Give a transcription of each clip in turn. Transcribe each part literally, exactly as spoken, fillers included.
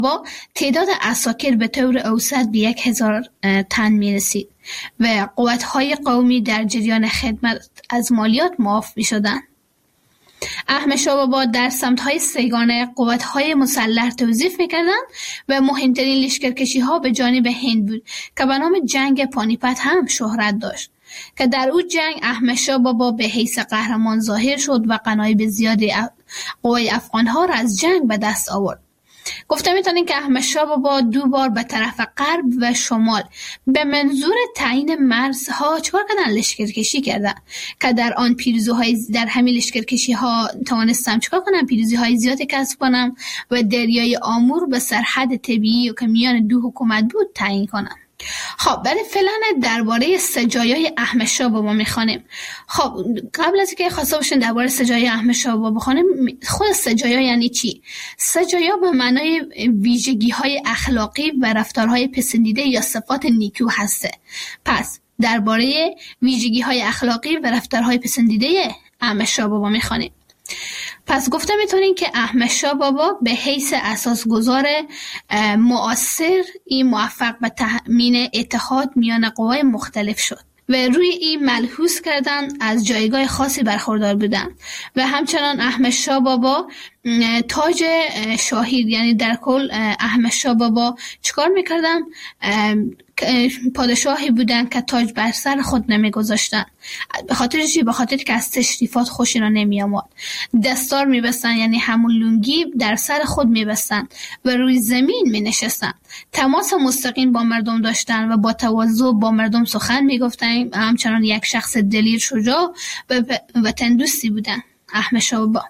با تعداد عساکر به طور اوسط به یک هزار تن می رسید و قوت‌های قومی در جریان خدمت از مالیات معاف می شدند. احمد شاه بابا در سمت‌های سیگانه قوت‌های مسلح توظیف می‌کردند و مهمترین لشکرکشی‌ها به جانب هند بود که به نام جنگ پانیپت هم شهرت داشت که در او جنگ احمد شاه بابا به حیث قهرمان ظاهر شد و غنایم زیادی قوای افغان‌ها را از جنگ به دست آورد. گفته میتونیم که احمد شاه بابا دو بار به طرف غرب و شمال به منظور تعیین مرزها چکار کردن؟ لشکرکشی کردن که در آن پیروزی‌های در همین لشکرکشی‌ها توانستم چکار کنم؟ پیروزی‌های زیادی کسب کنم و دریای آمور به سرحد طبیعی که میان دو حکومت بود تعیین کنم. خب برای فعلا درباره سجایای احمد شاه بابا میخوانیم. خب قبل از اینکه خواسته باشین درباره سجایای احمد شاه بابا بخوانیم، خود سجایا یعنی چی؟ سجایا به معنای ویژگی‌های اخلاقی و رفتارهای پسندیده یا صفات نیکو هسته. پس درباره ویژگی‌های اخلاقی و رفتارهای پسندیده احمد شاه بابا میخوانیم. پس گفته میتونین که احمد شاه بابا به حیث اساسگذار مؤثر این موفق به تأمین اتحاد میان قوای مختلف شد و روی این ملحوظ کردن از جایگاه خاصی برخوردار بودن و همچنان احمد شاه بابا تاج شاهی، یعنی در کل احمد شاه بابا چیکار میکردن؟ پادشاهی بودن که تاج بر سر خود نمیگذاشتن. به خاطر چی؟ به خاطر که از تشریفات خوشی را نمی آمد. دستار میبستن، یعنی همون لنگی در سر خود میبستن و روی زمین می نشستن. تماس مستقیم با مردم داشتن و با تواضع با مردم سخن میگفتن. همچنان یک شخص دلیر، شجاع و وطن دوستی بودن احمد شاه بابا.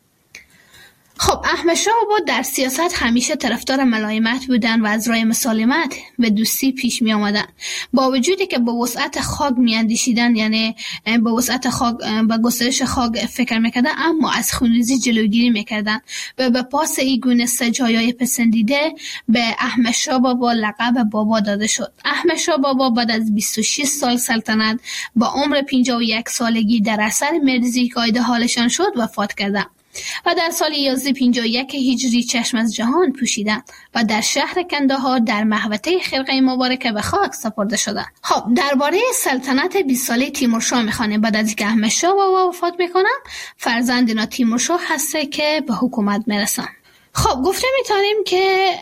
خب احمد شاه بابا در سیاست همیشه طرفدار ملایمت بودن و از راه مسالمت و دوستی پیش می آمدن. با وجودی که با وسعت خاک می اندیشیدن، یعنی با وسعت خاک، با گسترش خاک فکر میکردن، اما از خونریزی جلوگیری میکردن و به پاس این گونه سجایای پسندیده به احمد شاه بابا لقب بابا داده شد. احمد شاه بابا بعد از بیست و شش سال سلطنت با عمر پنجاه و یک سالگی در اثر مرضی که آید حالشان شد وفات کردند و در سال یازده پنجاه و یک هجری چشم از جهان پوشیدند و در شهر کندهار در محوطه خرقه مبارکه به خاک سپرده شدند. خب درباره سلطنت بیست ساله تیمورشاه میخوانیم. بعد از اینکه احمد شاه بابا وفات میکنه، فرزند اینا تیمورشاه هسته که به حکومت میرسن. خب گفته میتونیم که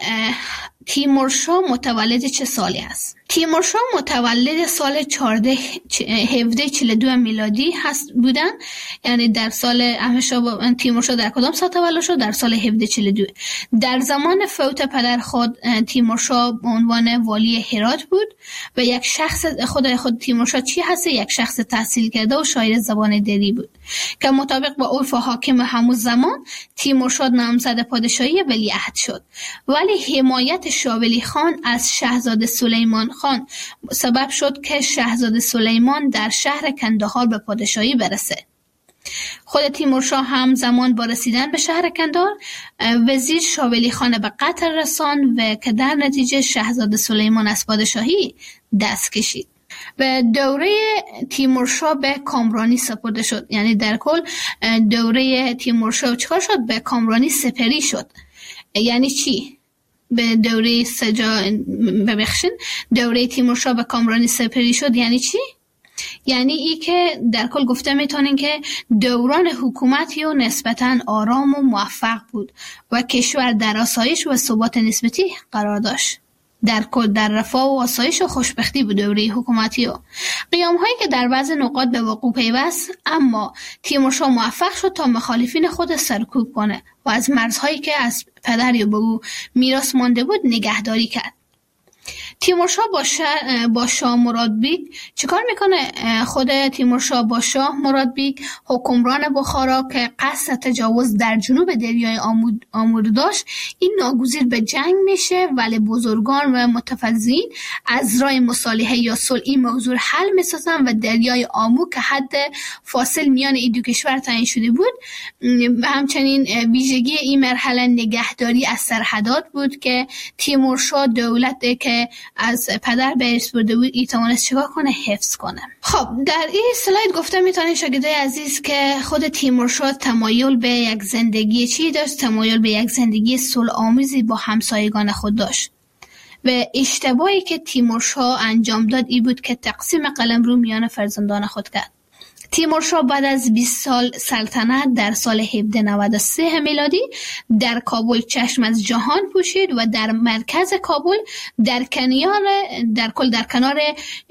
تیمورشاه متولد چه سالی است؟ تیمورشاه متولد سال چهارده هفده چهل و دو میلادی هست بودن، یعنی در سال احمد شاه تیمورشاه در کدام سال تولد شد؟ در سال هفده چهل و دو. در زمان فوت پدر خود تیمورشاه به عنوان والی هرات بود و یک شخص خود خود تیمورشاه چی هست؟ یک شخص تحصیل کرده و شاعر زبان دری بود که مطابق با عرف حاکم همون زمان تیمورشاه نامزد پادشاهی ولیعهد شد، ولی حمایت شاه ولی خان از شاهزاده سلیمان خان سبب شد که شاهزاده سلیمان در شهر کندهار به پادشاهی برسه. خود تیمورشاه هم زمان با رسیدن به شهر کندهار وزیر شاه ولی خان به قتل رساند و که در نتیجه شاهزاده سلیمان از پادشاهی دست کشید و دوره تیمورشاه به کامرانی سپرده شد. یعنی در کل دوره تیمورشاه چیکار شد؟ به کامرانی سپری شد. یعنی چی؟ به دوره سجا ببخشین دوره تیمورشاه به کامرانی سپری شد یعنی چی؟ یعنی ای که در کل گفته میتونین که دوران حکومتی و نسبتاً آرام و موفق بود و کشور در آسایش و ثبات نسبتی قرار داشت. در کل در رفاه و آسایش و خوشبختی بود دوره حکومتی و قیام هایی که در بعض نقاط به وقوع پیوست، اما تیمورشاه موفق شد تا مخالفین خود سرکوب کنه و از مرزهایی که از پدر یا به او میراث مانده بود نگهداری کرد. تیمورشاه با شاه, با شاه مراد بیگ چیکار میکنه؟ خود تیمورشاه با شاه مراد بیگ حکمران بخارا که قصد تجاوز در جنوب دریای آمور داشت، این ناگزیر به جنگ میشه، ولی بزرگان و متفضلین از راه مصالحه یا صلح این موضوع حل میسازن و دریای آمو که حد فاصل میان این دو کشور تعیین شده بود. همچنین ویژگی این مرحله نگهداری از سرحدات بود که تیمورشاه دولت که از پدر به ارث برده بود ای توانست چیکار کنه؟ حفظ کنه. خب در این اسلاید گفتم میتونید شاگردای عزیز که خود تیمورشاه تمایل به یک زندگی چی داشت؟ تمایل به یک زندگی صلح آمیزی با همسایگان خود داشت و اشتباهی که تیمورشاه انجام داد این بود که تقسیم قلمرو میان فرزندان خود کرد. تیمورشاه بعد از بیست سال سلطنت در سال هفتصد و نود و سه میلادی در کابل چشم از جهان پوشید و در مرکز کابل در کنار در کل در کنار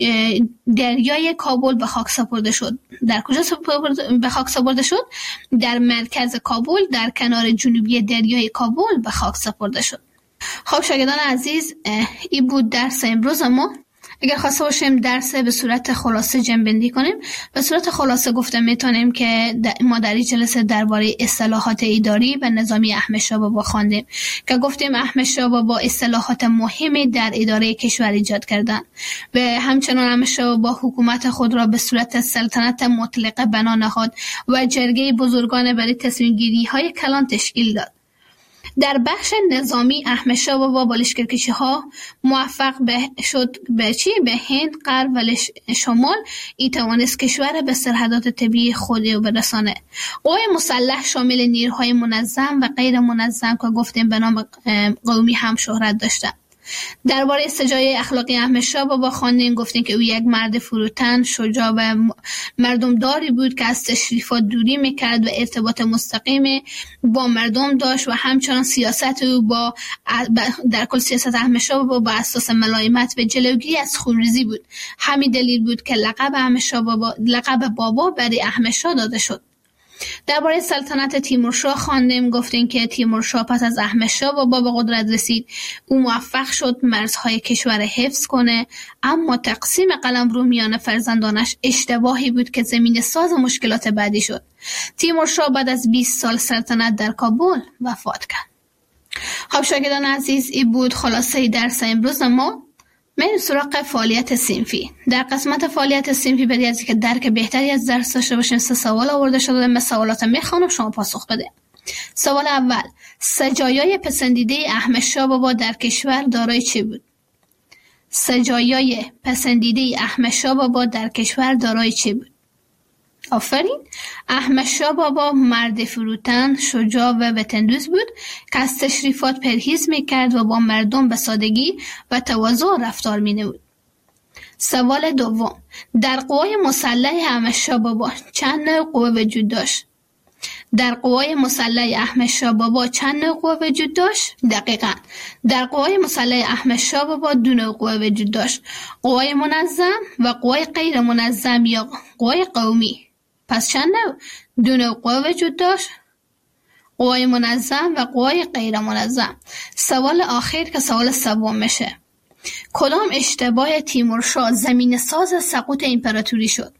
دریای کابل به خاک سپرده شد. در کجا به خاک سپرده شد؟ در مرکز کابل در کنار جنوبی دریای کابل به خاک سپرده شد. خب شاگردان عزیز، این بود درس امروز ما. اگر خواسته باشیم درس به صورت خلاصه جمع‌بندی کنیم، به صورت خلاصه گفتم میتونیم که ما در این جلسه درباره اصلاحات اداری و نظامی احمد شاه بابا خواندیم که گفتیم احمد شاه بابا اصلاحات مهمی در اداره کشور ایجاد کردند و همچنان احمد شاه بابا حکومت خود را به صورت سلطنت مطلقه بنا نهاد و جرگه بزرگان برای تصمیم گیری های کلان تشکیل داد. در بخش نظامی احمد شاه بابا با لشکرکشی ها موفق به شد به چی به هند، غرب و شمال ای توانست کشور به سرحدات طبیعی خود برسانه. قوای مسلح شامل نیروهای منظم و غیر منظم که گفتیم به نام قومی هم شهرت داشتند. درباره سجای اخلاقی احمد شاه بابا خواندیم، گفتیم که او یک مرد فروتن، شجاع و مردمداری بود که از تشریفات دوری میکرد و ارتباط مستقیم با مردم داشت و همچنان سیاست او با در کل سیاست احمد شاه بابا با اساس ملایمت و جلوگیری از خونریزی بود. همین دلیل بود که لقب احمد شاه بابا لقب بابا برای احمد شاه داده شد. درباره سلطنت تیمورشاه خواندیم، گفتیم که تیمورشاه پس از احمد شاه بابا به قدرت رسید. او موفق شد مرزهای کشور حفظ کنه، اما تقسیم قلمرو میان فرزندانش اشتباهی بود که زمین ساز مشکلات بعدی شد. تیمورشاه بعد از بیست سال سلطنت در کابل وفات کرد. خب شاگردان عزیز، این بود خلاصه درس امروز ما. میریم سراغ فعالیت صنفی. در قسمت فعالیت صنفی برای از اینکه درک بهتری از درس داشته باشیم سه سوال آورده شده. من سوالات میخوانم، شما پاسخ بده. سوال اول: سجایای پسندیده احمد شاه بابا در کشور دارای چه بود؟ سجایای پسندیده احمد شاه بابا در کشور دارای چه بود؟ آفرین. احمد شاه بابا مرد فروتن، شجاع و وطندوست بود که از تشریفات پرهیز میکرد و با مردم به سادگی و تواضع رفتار مینمود. سوال دوم: در قوای مسلح احمد شاه بابا چند نوع قوه وجود داشت؟ در قوای مسلح احمد شاه بابا چند نوع قوه وجود داشت؟ دقیقاً در قوای مسلح احمد شاه بابا دو نوع قوه وجود داشت: قوای منظم و قوای غیر منظم یا قوای قومی. پس چند نوع؟ دو نوع قوه وجود داشت: قوای منظم و قوای غیر منظم. سوال آخر که سوال سوم میشه: کدام اشتباه تیمورشاه زمین ساز سقوط امپراتوری شد؟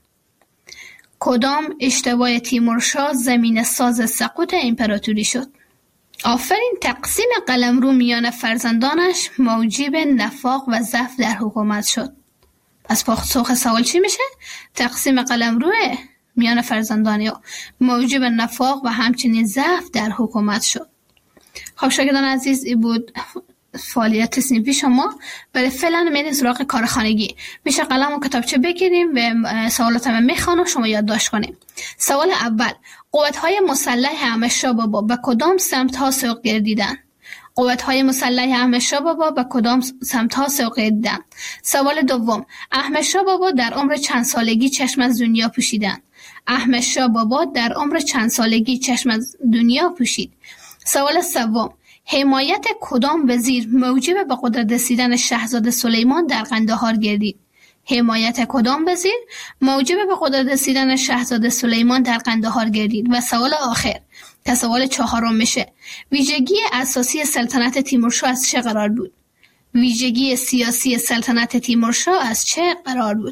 کدام اشتباه تیمورشاه زمین ساز سقوط امپراتوری شد؟ آفرین. تقسیم قلمرو میان فرزندانش موجب نفاق و ضعف در حکومت شد. پس پاسخ سوال چی میشه؟ تقسیم قلمرو میان فرزندان یا موجب نفاق و همچنین ضعف در حکومت شد. خب شاگردان عزیز، این بود فعالیت صنفی شما. برای فعلا میریم سراغ کار خانگی. میشه قلم و کتابچه بگیریم و سوالات هم میخوانم شما یادداشت کنیم. سوال اول: قوت‌های مسلح احمد شاه بابا به کدام سمت‌ها سوق گردیدند؟ قوت‌های مسلح احمد شاه بابا به کدام سمت‌ها سوق گردیدند؟ سوال دوم: احمد شاه بابا در عمر چند سالگی چشم از دنیا پوشیدند؟ احمد شاه بابا در عمر چند سالگی چشم از دنیا پوشید؟ سوال سوم: حمایت کدام وزیر موجب به قدرت رسیدن شاهزاده سلیمان در قندهار گردید؟ حمایت کدام وزیر موجب به قدرت رسیدن شاهزاده سلیمان در قندهار گردید؟ و سوال آخر که سوال چهارم میشه: ویژگی اساسی سلطنت تیمورشاه از چه قرار بود؟ ویژگی سیاسی سلطنت تیمورشاه از چه قرار بود؟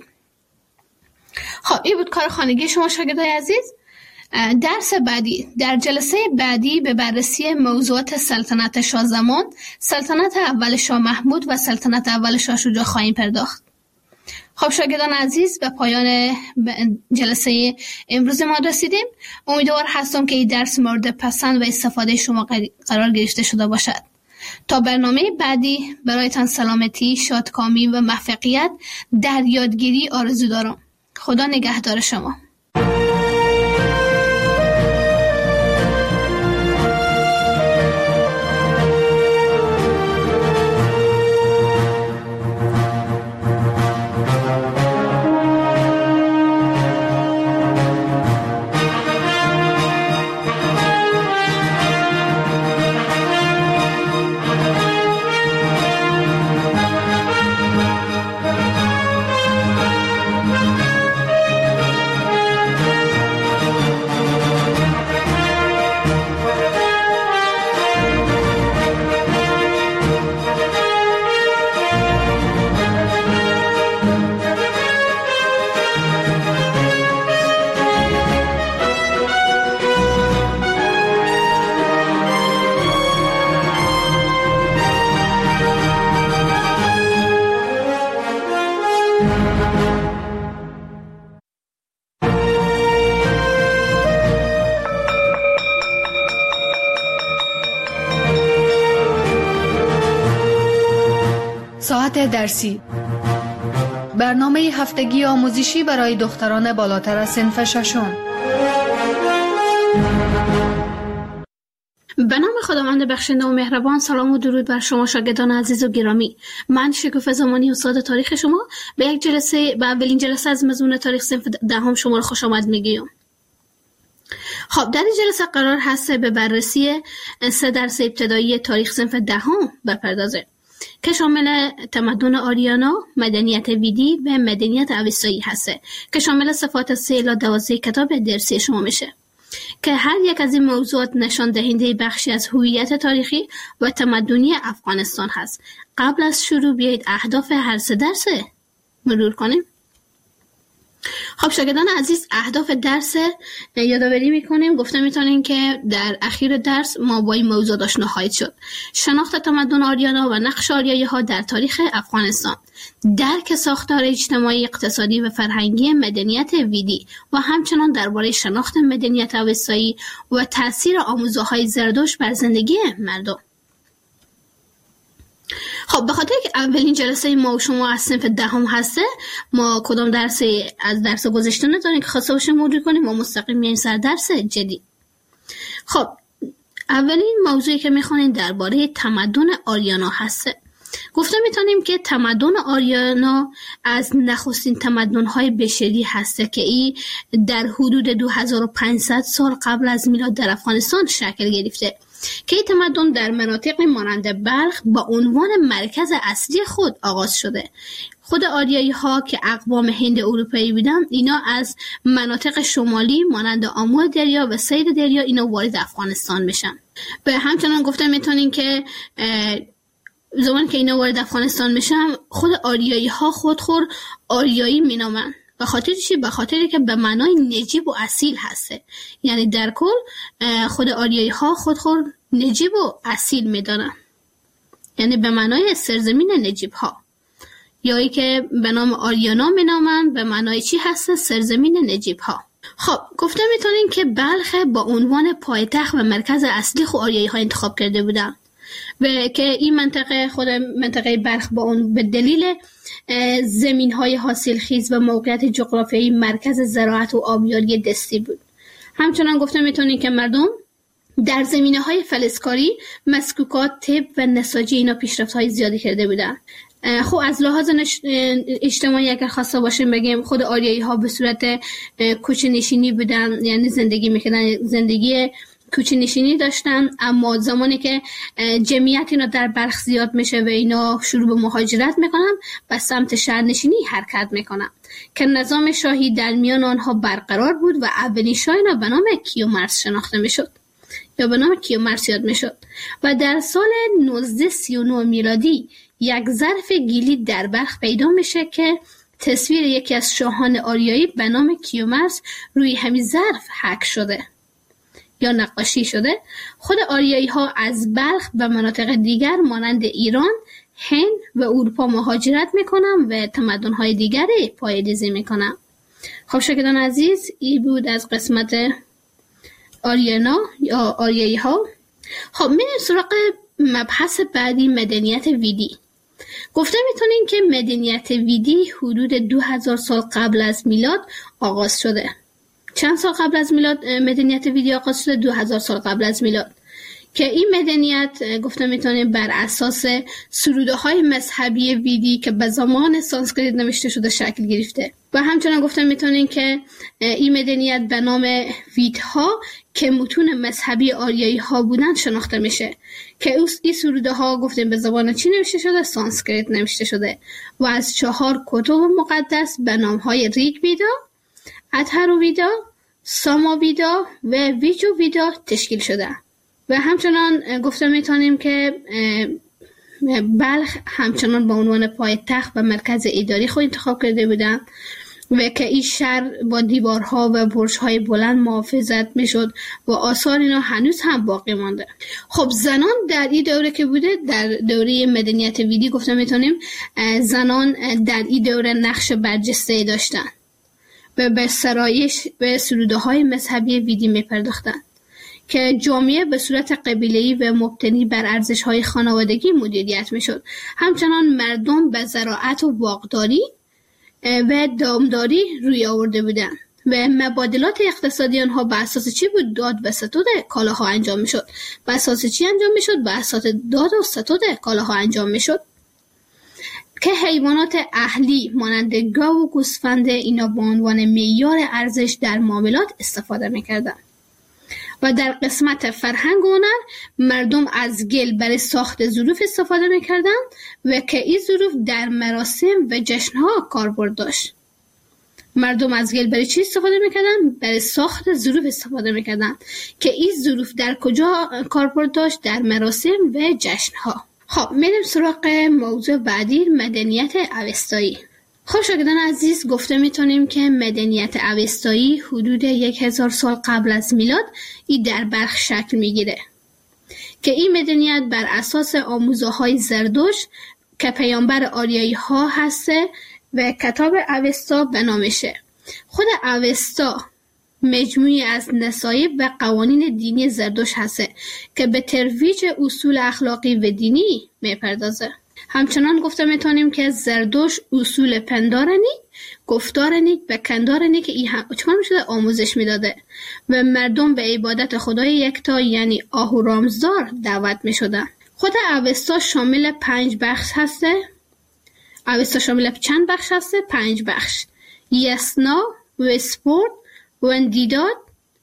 خب این بود کار خانگی شما شاگردای عزیز. درس بعدی، در جلسه بعدی به بررسی موضوعات سلطنت شاه زمان، سلطنت اول شاه محمود و سلطنت اول شاه شجاع خواهیم پرداخت. خب شاگردان عزیز، به پایان جلسه امروز ما رسیدیم. امیدوار هستم که این درس مورد پسند و استفاده شما قرار گرفته شده باشد. تا برنامه بعدی برایتان سلامتی، شادکامی و موفقیت در یادگیری آرزو دارم. خدا نگهدار شما. ساعت درسی، برنامه هفتگی آموزشی برای دختران بالاتر از صنف ششم. به نام خداوند بخشنده و مهربان. سلام و درود بر شما شاگردان عزیز و گرامی. من شکوفه زمانی استاد تاریخ شما به یک جلسه به اولین جلسه از مضمون تاریخ صنف دهم شما رو خوش آمد میگیم. خب در این جلسه قرار هست به بررسی سه درس ابتدایی تاریخ صنف دهم بپردازه که شامل تمدن آریانا، مدنیت ویدی و مدنیت اوستایی هسته که شامل صفات سه الی دوازده کتاب درسی شما میشه که هر یک از این موضوعات نشان دهنده بخشی از هویت تاریخی و تمدنی افغانستان هست. قبل از شروع بیایید اهداف هر سه درس مرور کنیم. خب شاگردان عزیز، اهداف درس یادآوری میکنیم. گفته میتونیم که در اخیر درس ما با این موضوع آشنا خواهید شد: شناخت تمدن آریانا و نقش آریایی ها در تاریخ افغانستان، درک ساختار اجتماعی، اقتصادی و فرهنگی مدنیت ویدی و همچنان درباره شناخت مدنیت اوستایی و تاثیر آموزه‌های زردشت بر زندگی مردم. خب به خاطر که اولین جلسه ما و شما از صنف دهم هسته، ما کدام درس از درس گذشته نداریم که خواسته باشیم مرور کنیم و مستقیم میایم سر درس جدید. خب اولین موضوعی که میخوانیم درباره تمدن آریانا هسته. گفته میتونیم که تمدن آریانا از نخستین تمدن‌های بشری هسته که ای در حدود دو هزار و پانصد سال قبل از میلاد در افغانستان شکل گرفته که این تمدن در مناطقی مانند بلخ با عنوان مرکز اصلی خود آغاز شده. خود آریایی ها که اقوام هند اروپایی بودن، اینا از مناطق شمالی مانند آمو دریا و سید دریا اینا وارد افغانستان میشن. به همچنان گفته میتونین که زمان که اینا وارد افغانستان میشن، خود آریایی ها خودخور آریایی مینامن. به خاطر چی؟ به خاطری که به معنای نجیب و اصیل هسته. یعنی در کل خود آریایی ها خودخور نجیب و اصیل میدانن، یعنی به معنای سرزمین نجیب ها، یا ای که به نام آریانا مینامن به معنای چی هسته؟ سرزمین نجیب ها. خب گفته میتونیم که بلخ با عنوان پایتخت و مرکز اصلی خود آریایی ها انتخاب کرده بودن و که این منطقه خود منطقه بلخ با اون به دلیل زمین‌های حاصلخیز و موقعیت جغرافیایی مرکز زراعت و آبیاری دستی بود. همچنان گفته میتونیم که مردم در زمینه‌های فلزکاری، مسکوکات، طب و نساجی اینا پیشرفت‌های زیادی کرده بودن. خب از لحاظ اجتماعی اگر خواسته باشیم بگیم، خود آریایی ها به صورت کوچه نشینی بودن، یعنی زندگی میکردن، زندگی کوچه نشینی داشتن. اما زمانی که جمعیت اینا در بلخ زیاد میشه و اینا شروع به مهاجرت میکنن، به سمت شهر نشینی حرکت میکنن که نظام شاهی در میان آنها برقرار بود و اولین شاه اینا به نام کیومرث شناخته میشد یا به نام کیومرث یاد میشد. و در سال نوزده سی و نه میلادی یک ظرف گیلی در بلخ پیدا میشه که تصویر یکی از شاهان آریایی به نام کیومرث روی همین ظرف حک شده یا نقاشی شده. خود آریایی ها از بلخ و مناطق دیگر مانند ایران، هند و اروپا مهاجرت میکنن و تمدن های دیگری پایه‌ریزی میکنن. خب شاگردان عزیز، این بود از قسمت آریانا یا آریایی ها. خب میریم سراغ مبحث بعدی مدنیت ویدی. گفته میتونیم که مدنیت ویدی حدود دو هزار سال قبل از میلاد آغاز شده. چند سال قبل از میلاد مدنیت ویدی آغاز شده؟ دو هزار سال قبل از میلاد، که این مدنیت گفته میتونیم بر اساس سروده های مذهبی ویدی که به زمان سانسکریت نوشته شده شکل گرفته. و همچنان گفته میتونیم که این مدنیت به نام ویدها که متون مذهبی آریایی ها بودن شناخته میشه، که این سروده ها گفتیم به زبان چی نوشته شده؟ سانسکریت نوشته شده و از چهار کتب مقدس به نام های ریگ ویدا، اتھرو ویدا، ساما ویدا و ویجو ویدا تشکیل شده. و همچنان گفته میتونیم که بلخ همچنان به عنوان پایتخت و مرکز اداری خود انتخاب کرده بودن و که این شهر با دیوارها و برج‌های بلند محافظت میشد و آثار اینا هنوز هم باقی مانده. خب زنان در این دوره که بوده، در دوره مدنیت ویدی گفته میتونیم زنان در این دوره نقش برجسته داشتن و به سرایش به سروده های مذهبی ویدی میپرداختن که جامعه به صورت قبیله‌ای و مبتنی بر ارزش‌های خانوادگی مدیریت میشد. همچنان مردم به زراعت و باغداری و دامداری روی آورده بودند و مبادلات اقتصادی آنها به اساس چی بود؟ داد و ستود کالاها انجام میشد. به اساس چی انجام میشد؟ به اساس داد و ستود کالاها انجام میشد که حیوانات اهلی مانند گاو و گوسفند اینا به عنوان معیار ارزش در معاملات استفاده میکردند. و در قسمت فرهنگ و هنر مردم از گل برای ساخت ظروف استفاده میکردن و که این ظروف در مراسم و جشنها کاربرد داشت. مردم از گل برای چی استفاده میکردن؟ برای ساخت ظروف استفاده میکردن که این ظروف در کجا کاربرد داشت؟ در مراسم و جشنها. خب میریم سراغ موضوع بعدی، مدنیت اوستایی. خب شاگردان عزیز، گفته میتونیم که مدنیت اوستایی حدود یک هزار سال قبل از میلاد ای در بلخ شکل میگیره که این مدنیت بر اساس آموزه های زردشت که پیامبر آریایی ها هسته و کتاب اوستا به نامشه. خود اوستا مجموعی از نصایب و قوانین دینی زردشت هسته که به ترویج اصول اخلاقی و دینی میپردازه. همچنان گفته میتونیم که زردشت اصول پندار نیک، گفتار نیک و کندار نیک ای هم چکار میشده؟ آموزش میداده و مردم به عبادت خدای یکتا یعنی آهورامزدار دعوت میشدن. خود اوستا شامل پنج بخش هسته. اوستا شامل چند بخش هسته؟ پنج بخش: یسنا، وسپورت، وندیداد،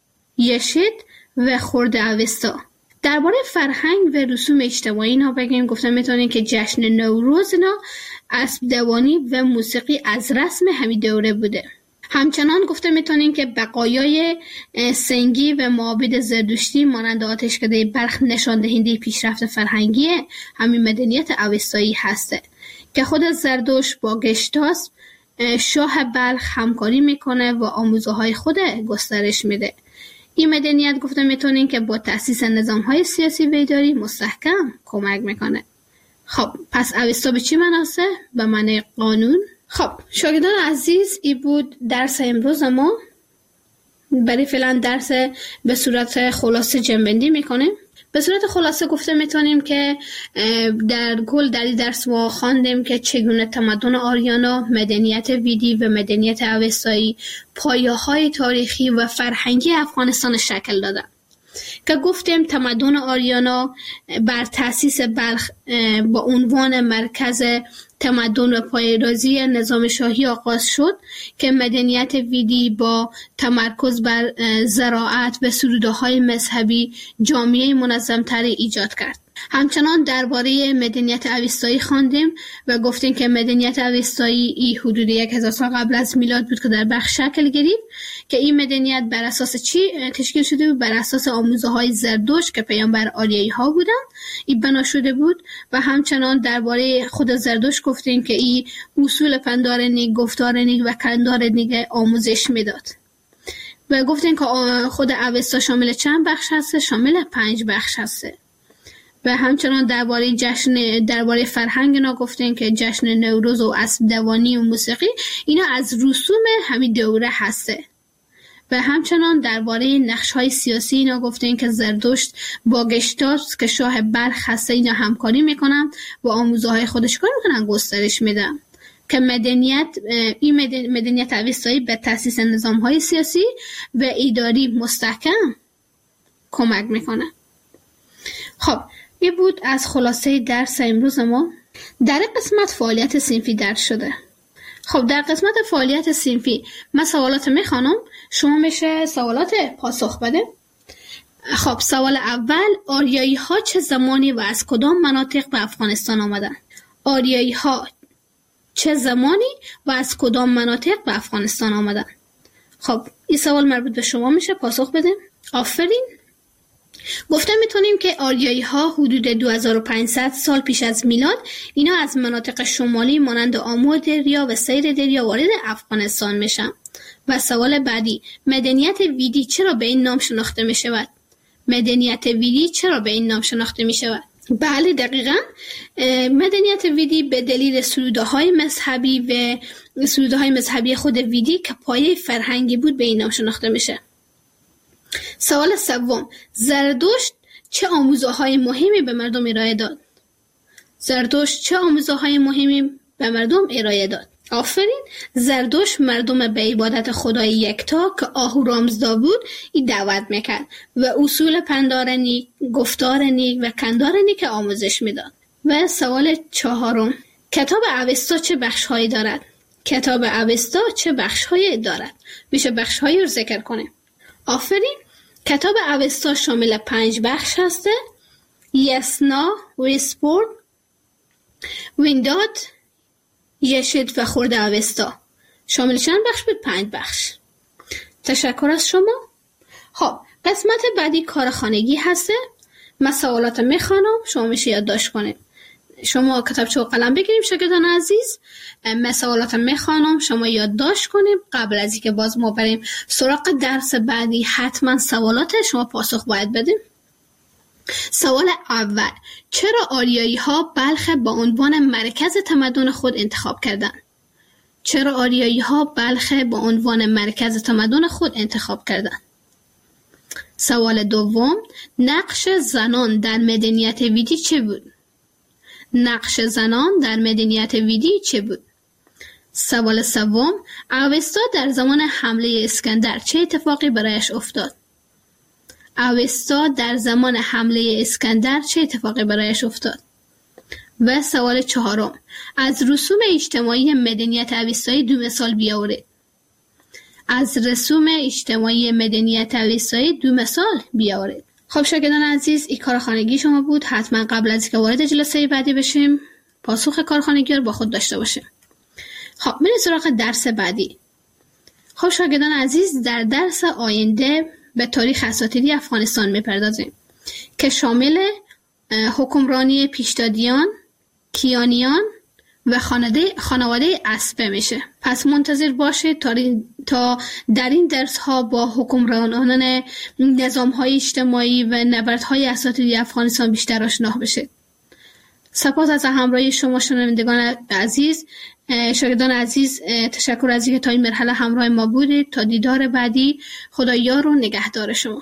یشت و خورد اوستا. درباره فرهنگ و رسوم اجتماعی اینا بگیم، گفتم میتونیم که جشن نوروز اینا اسب دوانی و موسیقی از رسم همین دوره بوده. همچنان گفته میتونیم که بقایای سنگی و معابد زردشتی مانند آتشکده بلخ نشان دهنده پیشرفت فرهنگی همین مدنیت اوستایی هسته که خود زردشت با گشتاس شاه بلخ همکاری میکنه و آموزه های خود گسترش میده. این مدنیت گفته میتونیم که با تأسیس نظام‌های سیاسی و اداری مستحکم کمک میکنه. خب پس اوستا به چی معناست؟ به معنی قانون. خب شاگردان عزیز، این بود درس امروز ما. برای فعلا درس به صورت خلاصه جنبندی میکنیم. به صورت خلاصه گفته میتونیم که در کل در این درس ما خواندیم که چگونه تمدن آریانا، مدنیت ویدی و مدنیت اوستایی پایه‌های تاریخی و فرهنگی افغانستان شکل دادن. که گفتیم تمدن آریانا بر تأسیس بلخ با عنوان مرکز تمدن و پایه‌ریزی نظام شاهی آغاز شد که مدنیت ویدی با تمرکز بر زراعت و سروده‌های مذهبی جامعه منظم‌تری ایجاد کرد. همچنان درباره مدنیت اوستایی خواندیم و گفتیم که مدنیت اوستایی ای حدود یک هزار سال قبل از میلاد بود که در بلخ شکل گرفت که این مدنیت بر اساس چی تشکیل شده بود؟ بر اساس آموزه های زردشت که پیامبر آریایی ها بودن این بنا شده بود. و همچنان درباره خود زردشت گفتیم که این اصول پندار نیک، گفتار نیک و کندار نیک آموزش میداد. و گفتیم که خود اوستا شامل چند بخش هست؟ شامل پنج بخش هست. و همچنان درباره جشن درباره فرهنگ اینا گفتیم که جشن نوروز و اسب دوانی و موسیقی اینا از رسوم همین دوره هسته و همچنان درباره نقش‌های سیاسی اینا گفتن که زرتشت با گشتاس که شاه بلخ هسته اینا همکاری میکنن و آموزه‌های خودش کار میکنن گسترش میدن که مدنیت این مدنیت اوستایی به تأسیس نظام‌های سیاسی و اداری مستحکم کمک میکنه. خب این بود از خلاصه درس امروز ما. در قسمت فعالیت صنفی درس شده. خب در قسمت فعالیت صنفی من سوالات میخوانم، شما میشه سوالات پاسخ بده. خب سوال اول، آریایی ها چه زمانی و از کدام مناطق به افغانستان آمدن؟ آریایی ها چه زمانی و از کدام مناطق به افغانستان آمدن؟ خب این سوال مربوط به شما میشه، پاسخ بده. آفرین. گفته میتونیم که آریایی ها حدود دو هزار و پانصد سال پیش از میلاد اینا از مناطق شمالی مانند آمو دریا و سیر دریا وارد افغانستان میشن. و سوال بعدی، مدنیت ویدی چرا به این نام شناخته میشود؟ مدنیت ویدی چرا به این نام شناخته میشود؟ بله دقیقاً، مدنیت ویدی به دلیل سروده های مذهبی و سروده های مذهبی خود ویدی که پایه فرهنگی بود به این نام شناخته میشه. سوال سوم، زرتشت چه آموزه‌های مهمی به مردم ارائه داد؟ زرتشت چه آموزه‌های مهمی به مردم ارائه داد؟ آفرین، زرتشت مردم به عبادت خدای یکتا که آهورامزدا بود ای دعوت میکرد و اصول پندار نیک، گفتار نیک و کندار نیک آموزش میداد. و سوال چهارم، کتاب اوستا چه بخش‌هایی دارد؟ کتاب اوستا چه بخش‌هایی دارد؟ میشه بخش‌هایی رو ذکر کنه. آفرین، کتاب اوستا شامل پنج بخش هسته: یسنا، ویسپورد، وینداد، یشد و خورد اوستا. شامل چند بخش بود؟ پنج بخش. تشکر از شما. خب قسمت بعدی کار خانگی هسته. من سوالات میخوانم، شما میشه یادداشت کنید. شما کتابچه و قلم بگیریم شاگردان عزیز. من سوالات میخوانم، شما یادداشت کنیم. قبل از اینکه باز ما بریم سراغ درس بعدی حتما سوالات شما پاسخ باید بدیم. سوال اول، چرا آریایی ها بلخ با عنوان مرکز تمدن خود انتخاب کردند؟ چرا آریایی ها بلخ با عنوان مرکز تمدن خود انتخاب کردند؟ سوال دوم، نقش زنان در مدنیت ویدی چه بود؟ نقش زنان در مدنیت ویدی چه بود؟ سوال سوم، اوستا در زمان حمله اسکندر چه اتفاقی برایش افتاد؟ اوستا در زمان حمله اسکندر چه اتفاقی برایش افتاد؟ و سوال چهارم، از رسوم اجتماعی مدنیت اوستایی دو مثال بیاورید. از رسوم اجتماعی مدنیت اوستایی دو مثال بیاورید. خب شاگردان عزیز، این کار خانگی شما بود. حتما قبل از اینکه وارد جلسه بعدی بشیم پاسخ کار خانگی رو با خود داشته باشیم. خب بریم سراغ درس بعدی. خب شاگردان عزیز، در درس آینده به تاریخ اساطیری افغانستان میپردازیم که شامل حکمرانی پیشدادیان، کیانیان و خانواده اسبه میشه. پس منتظر باشید تا, تا در این درس ها با حکمرانان نظام های اجتماعی و نبردهای اساطیری افغانستان بیشتر آشنا بشید. سپاس از همراهی شما شنوندگان عزیز. شاگردان عزیز، تشکر از اینکه تا این مرحله همراه ما بودید. تا دیدار بعدی، خدا یار و نگهدار شما.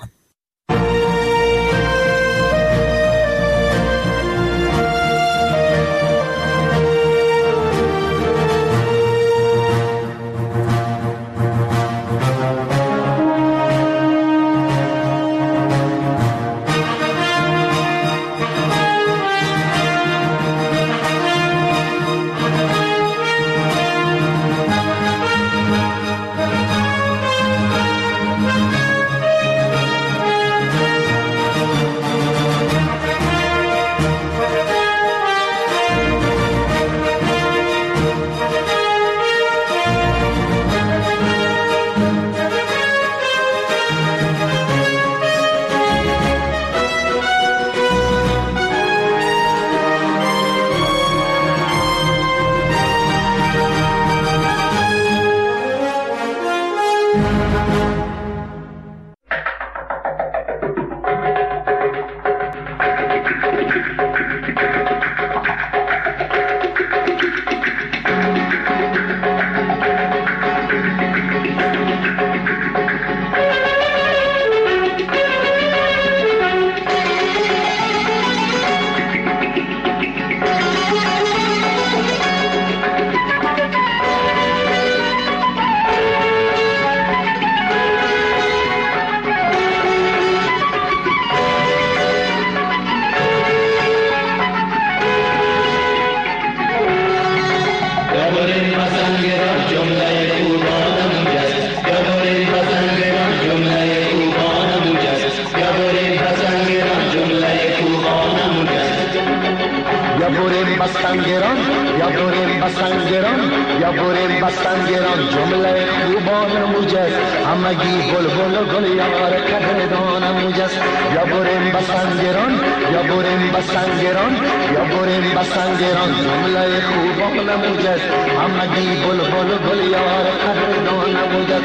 بسنگران یا بریم بسنگران یا بریم بسنگران جمله خوبان موجز همگی بلبل و گل یار قدردان موجز یا بریم بسنگران یا بریم بسنگران یا بریم بسنگران جمله خوبان موجز همگی بلبل و گل یار قدردان موجز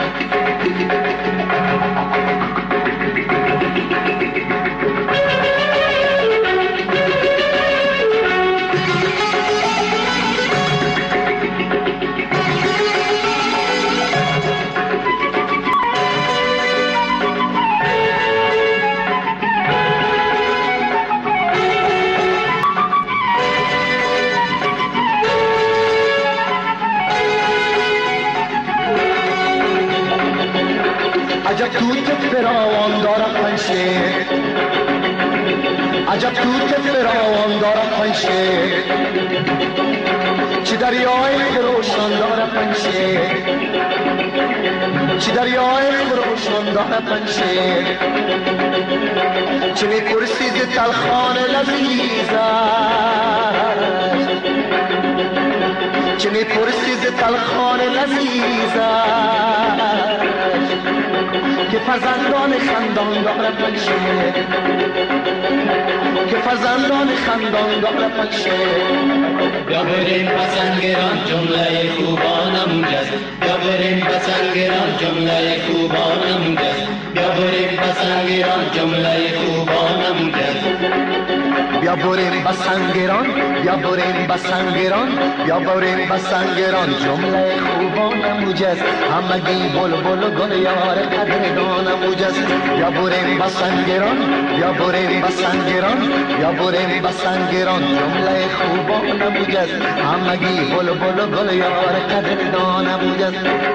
عجب توت فراوان دارد پنشه عجب توت فراوان دارد پنشه چه دریای خروشان دارد پنشه چه دریای خروشان دارد پنشه چه میپرسی ز تلخان لذیذش چه میپرسی ز تلخان لذیذش که فرزندان خندان دارد پنشه که فرزندان خندان دارد پنشه بیا بریم بسنگران جمله خوبانم جز بیا بریم بسنگران جمله خوبانم جز بیا بریم بسنگران جمله خوبانم جز بیا بریم بسنگران بیا بریم بسنگران بیا بریم بسنگران جمله خوبان موجز همگی بلبل و گل یار قدردان موجز بیا بریم بسنگران بیا بریم بسنگران بیا بریم بسنگران جمله خوبان موجز همگی بلبل و گل یار قدردان موجز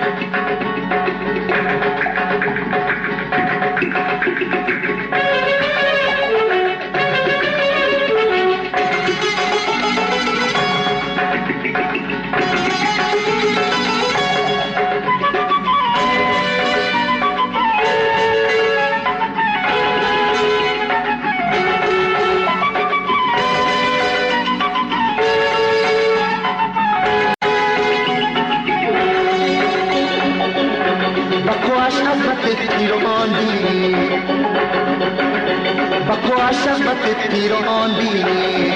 پیران بینی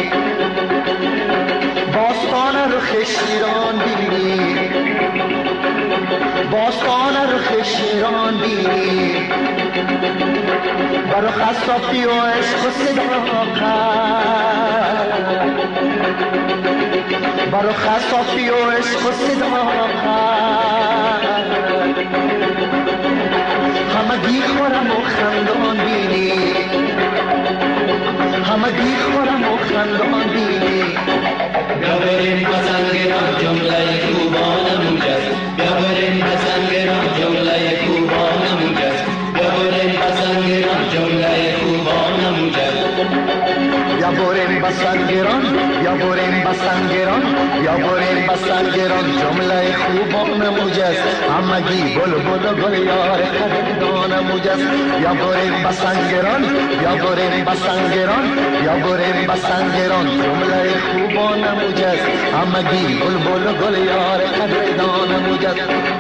باستان رخ شیران بینی باستان رخ شیران بینی برو خصافی و عشق و صداقت برو خصافی و عشق و صداقت همگی خورم و خندان بینی همگی خورم و خندان بینی بیا بریم بسنگران جمله خوبانم جز بیا بریم بسنگران جمله خوبانم جز بیا بریم بسنگران جمله خوبانم جز بیا بریم بسنگران بیا بریم بسنگران بیا بریم بسنگران جمله خوبان موجز همگی بلبل و گل یار قدردان موجز بیا بریم بسنگران بیا بریم بسنگران بیا بریم بسنگران جمله خوبان موجز همگی بلبل و گل یار قدردان موجز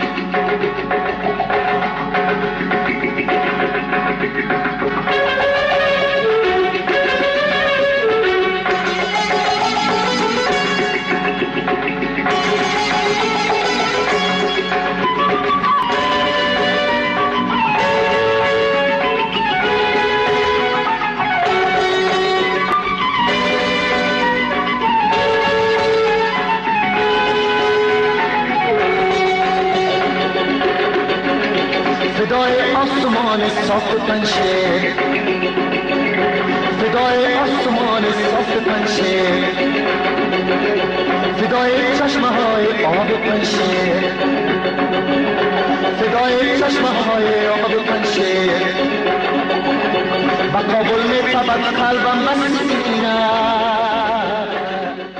فدای آسمان صاف پنشه فدای آسمان صاف پنشه فدای چشمه های آب پنشه فدای چشمه های آب پنشه با کابل می تبد قلبم مسیرم